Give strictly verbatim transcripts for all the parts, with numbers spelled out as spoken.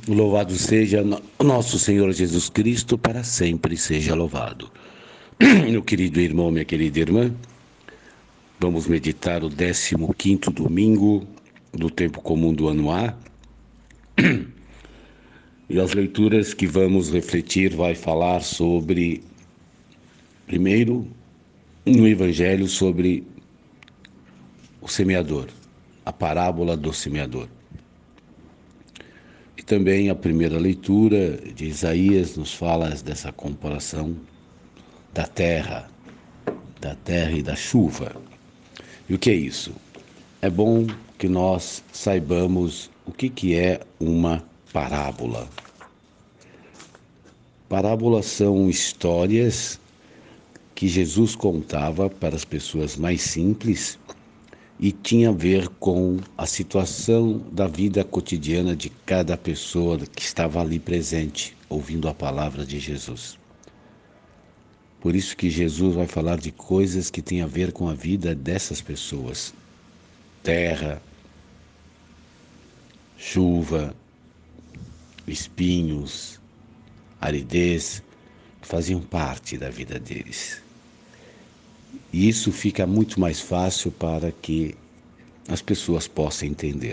Louvado seja o nosso Senhor Jesus Cristo, para sempre seja louvado. Meu querido irmão, minha querida irmã, vamos meditar o décimo quinto domingo do tempo comum do ano A. E as leituras que vamos refletir vai falar sobre, primeiro, no Evangelho, sobre o semeador, a parábola do semeador. E também a primeira leitura de Isaías nos fala dessa comparação da terra, da terra e da chuva. E o que é isso? É bom que nós saibamos o que, que é uma parábola. Parábolas são histórias que Jesus contava para as pessoas mais simples e tinha a ver com a situação da vida cotidiana de cada pessoa que estava ali presente, ouvindo a palavra de Jesus. Por isso que Jesus vai falar de coisas que têm a ver com a vida dessas pessoas. Terra, chuva, espinhos, aridez, faziam parte da vida deles. E isso fica muito mais fácil para que as pessoas possam entender.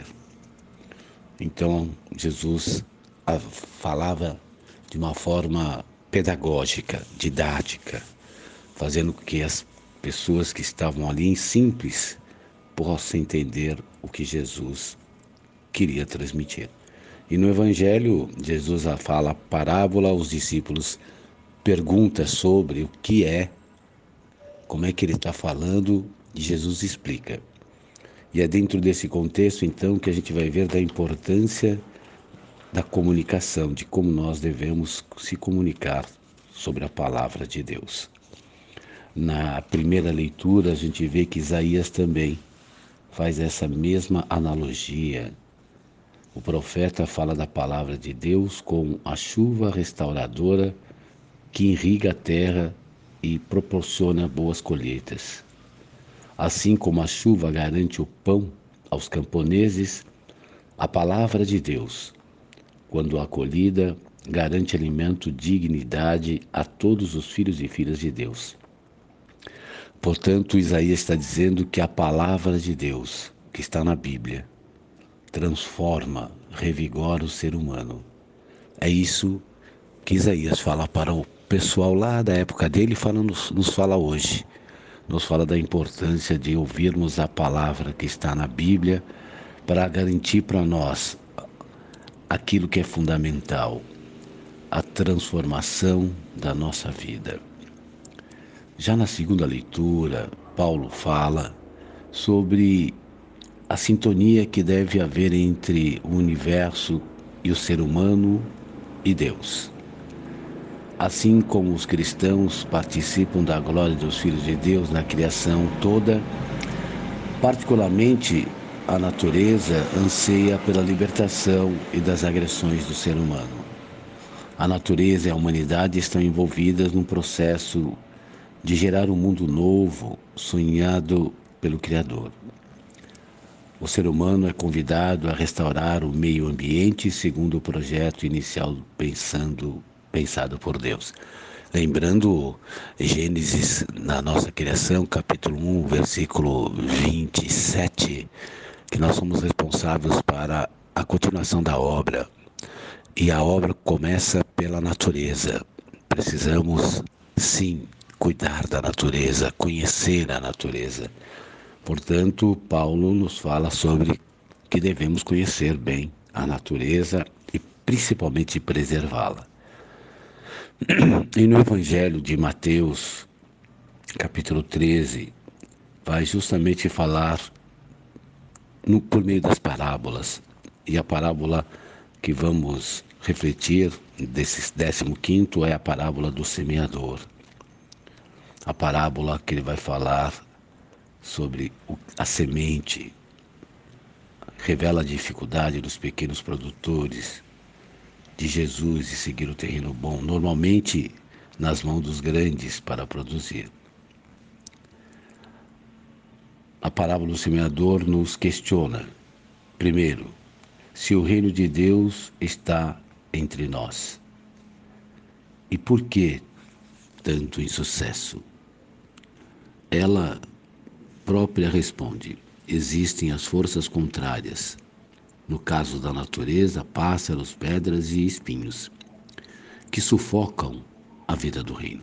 Então, Jesus falava de uma forma pedagógica, didática, fazendo com que as pessoas que estavam ali em simples possam entender o que Jesus queria transmitir. E no Evangelho, Jesus fala parábola aos discípulos, pergunta sobre o que é, como é que ele está falando, e Jesus explica. E é dentro desse contexto, então, que a gente vai ver da importância da comunicação, de como nós devemos se comunicar sobre a palavra de Deus. Na primeira leitura, a gente vê que Isaías também faz essa mesma analogia. O profeta fala da palavra de Deus como a chuva restauradora que irriga a terra e proporciona boas colheitas. Assim como a chuva garante o pão aos camponeses, a palavra de Deus, quando acolhida, garante alimento, dignidade a todos os filhos e filhas de Deus. Portanto, Isaías está dizendo que a palavra de Deus, que está na Bíblia, transforma, revigora o ser humano. É isso que Isaías fala para o pessoal lá da época dele e fala, nos, nos fala hoje. Nos fala da importância de ouvirmos a palavra que está na Bíblia para garantir para nós aquilo que é fundamental, a transformação da nossa vida. Já na segunda leitura, Paulo fala sobre a sintonia que deve haver entre o universo e o ser humano e Deus. Assim como os cristãos participam da glória dos filhos de Deus na criação toda, particularmente a natureza anseia pela libertação e das agressões do ser humano. A natureza e a humanidade estão envolvidas num processo de gerar um mundo novo, sonhado pelo Criador. O ser humano é convidado a restaurar o meio ambiente segundo o projeto inicial pensando, pensado por Deus. Lembrando Gênesis, na nossa criação, capítulo um, versículo vinte e sete, que nós somos responsáveis para a continuação da obra. E a obra começa pela natureza. Precisamos, sim, cuidar da natureza, conhecer a natureza. Portanto, Paulo nos fala sobre que devemos conhecer bem a natureza e principalmente preservá-la. E no Evangelho de Mateus, capítulo treze, vai justamente falar no, por meio das parábolas. E a parábola que vamos refletir desse décimo quinto é a parábola do semeador. A parábola que ele vai falar sobre a semente, revela a dificuldade dos pequenos produtores de Jesus de seguir o terreno bom, normalmente nas mãos dos grandes para produzir. A parábola do semeador nos questiona, primeiro, se o reino de Deus está entre nós. E por que tanto insucesso? Ela própria responde: existem as forças contrárias. No caso da natureza, pássaros, pedras e espinhos, que sufocam a vida do reino.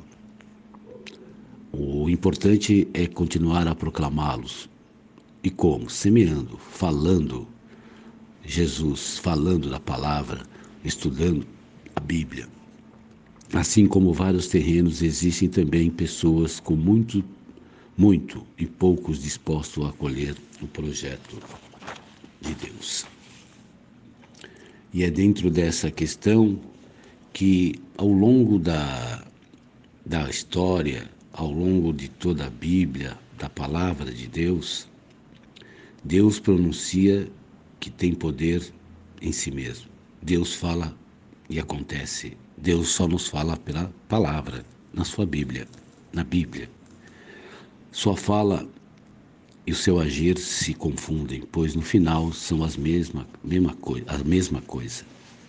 O importante é continuar a proclamá-los. E como? Semeando, falando Jesus, falando da palavra, estudando a Bíblia. Assim como vários terrenos, existem também pessoas com muito, muito e poucos dispostos a acolher o projeto de Deus. E é dentro dessa questão que, ao longo da, da história, ao longo de toda a Bíblia, da palavra de Deus, Deus pronuncia que tem poder em si mesmo. Deus fala e acontece. Deus só nos fala pela palavra, na sua Bíblia, na Bíblia. Sua fala e o seu agir se confundem, pois no final são as mesma, mesma coi- a mesma coisa.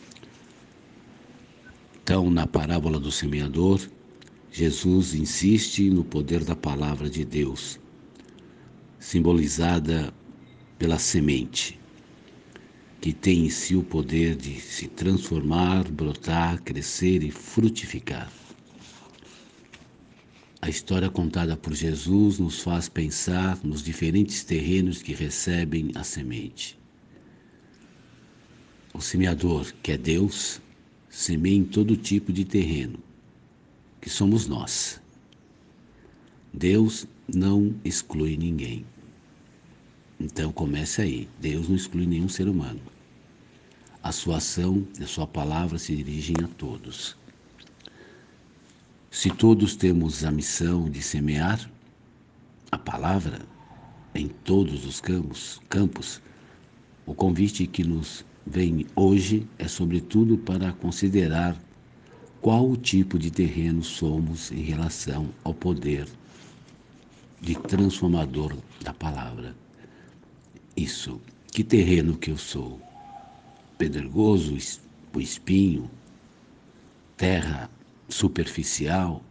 Então, na parábola do semeador, Jesus insiste no poder da palavra de Deus, simbolizada pela semente, que tem em si o poder de se transformar, brotar, crescer e frutificar. A história contada por Jesus nos faz pensar nos diferentes terrenos que recebem a semente. O semeador, que é Deus, semeia em todo tipo de terreno, que somos nós. Deus não exclui ninguém. Então comece aí, Deus não exclui nenhum ser humano. A sua ação e a sua palavra se dirigem a todos. Se todos temos a missão de semear a palavra em todos os campos, campos, o convite que nos vem hoje é sobretudo para considerar qual o tipo de terreno somos em relação ao poder de transformador da palavra. Isso, que terreno que eu sou? Pedregoso, o espinho, terra superficial?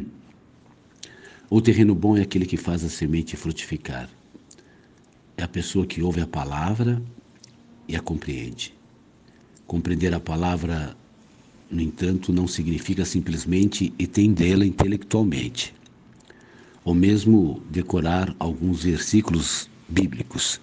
O terreno bom é aquele que faz a semente frutificar. É a pessoa que ouve a palavra e a compreende. Compreender a palavra, no entanto, não significa simplesmente entendê-la intelectualmente, ou mesmo decorar alguns versículos bíblicos.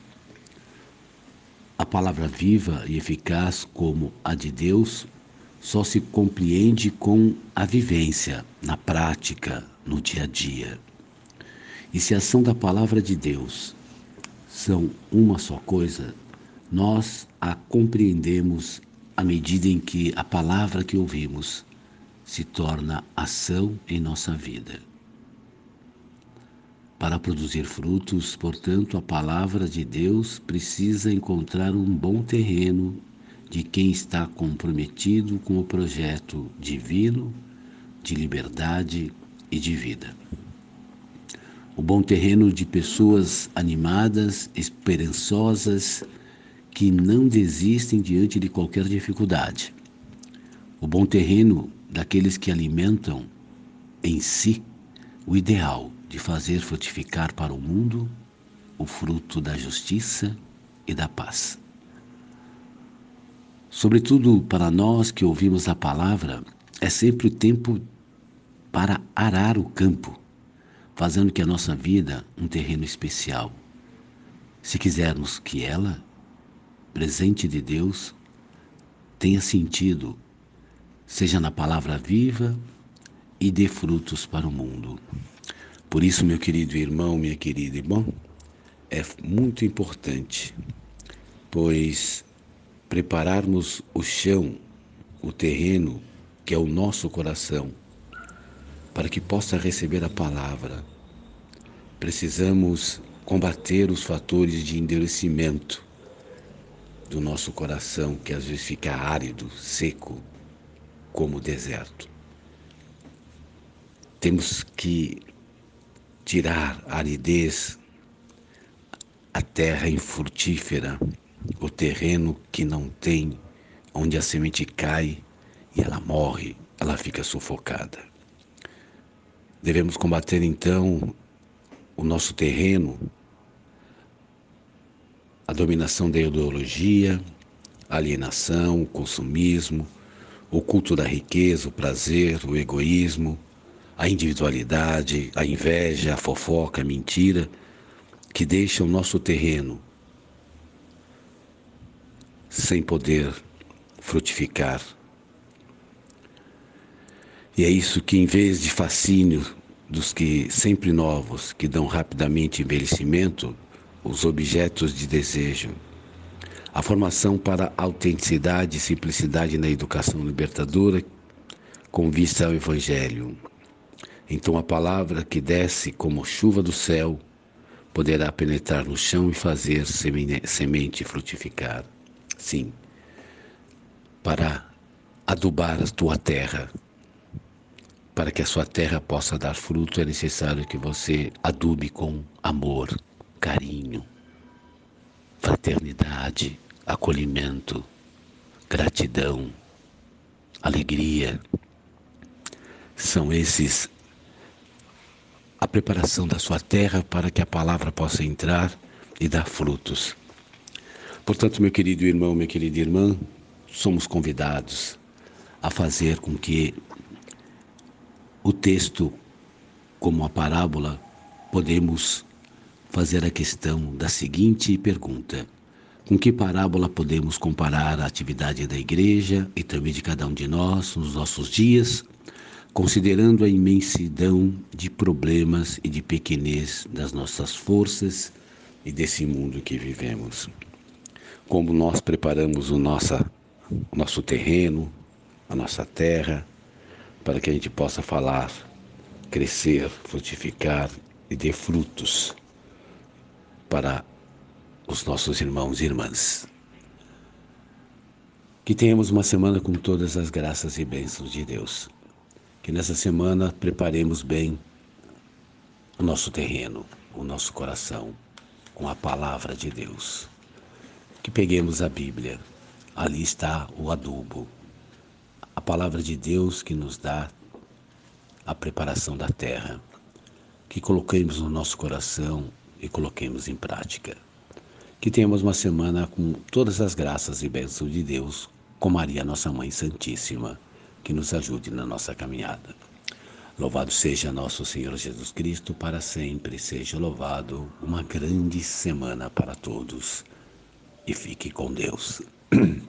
A palavra viva e eficaz como a de Deus só se compreende com a vivência, na prática, no dia a dia. E se a ação da palavra de Deus são uma só coisa, nós a compreendemos à medida em que a palavra que ouvimos se torna ação em nossa vida. Para produzir frutos, portanto, a palavra de Deus precisa encontrar um bom terreno de quem está comprometido com o projeto divino de liberdade e de vida. O bom terreno de pessoas animadas, esperançosas, que não desistem diante de qualquer dificuldade. O bom terreno daqueles que alimentam em si o ideal de fazer frutificar para o mundo o fruto da justiça e da paz. Sobretudo para nós que ouvimos a palavra, é sempre o tempo para arar o campo, fazendo que a nossa vida um terreno especial. Se quisermos que ela, presente de Deus, tenha sentido, seja na palavra viva e dê frutos para o mundo. Por isso, meu querido irmão, minha querida irmã, é muito importante, pois prepararmos o chão, o terreno, que é o nosso coração, para que possa receber a palavra. Precisamos combater os fatores de endurecimento do nosso coração, que às vezes fica árido, seco, como o deserto. Temos que tirar a aridez, a terra infrutífera, o terreno que não tem, onde a semente cai e ela morre, ela fica sufocada. Devemos combater então o nosso terreno, a dominação da ideologia, a alienação, o consumismo, o culto da riqueza, o prazer, o egoísmo, a individualidade, a inveja, a fofoca, a mentira, que deixam o nosso terreno sem poder frutificar. E é isso que, em vez de fascínio dos que sempre novos, que dão rapidamente envelhecimento, os objetos de desejo, a formação para autenticidade e simplicidade na educação libertadora com vista ao Evangelho. Então a palavra que desce como chuva do céu poderá penetrar no chão e fazer semente frutificar. Sim, para adubar a tua terra. Para que a sua terra possa dar fruto, é necessário que você adube com amor, carinho, fraternidade, acolhimento, gratidão, alegria. São esses a preparação da sua terra para que a palavra possa entrar e dar frutos. Portanto, meu querido irmão, minha querida irmã, somos convidados a fazer com que o texto, como a parábola, podemos fazer a questão da seguinte pergunta: com que parábola podemos comparar a atividade da igreja e também de cada um de nós nos nossos dias, considerando a imensidão de problemas e de pequenez das nossas forças e desse mundo que vivemos? Como nós preparamos o, nossa, o nosso terreno, a nossa terra, para que a gente possa falar, crescer, frutificar e ter frutos para os nossos irmãos e irmãs. Que tenhamos uma semana com todas as graças e bênçãos de Deus. Que nessa semana preparemos bem o nosso terreno, o nosso coração, com a palavra de Deus. Que peguemos a Bíblia, ali está o adubo, a palavra de Deus que nos dá a preparação da terra. Que coloquemos no nosso coração e coloquemos em prática. Que tenhamos uma semana com todas as graças e bênçãos de Deus, com Maria, nossa Mãe Santíssima, que nos ajude na nossa caminhada. Louvado seja nosso Senhor Jesus Cristo, para sempre seja louvado. Uma grande semana para todos e fique com Deus.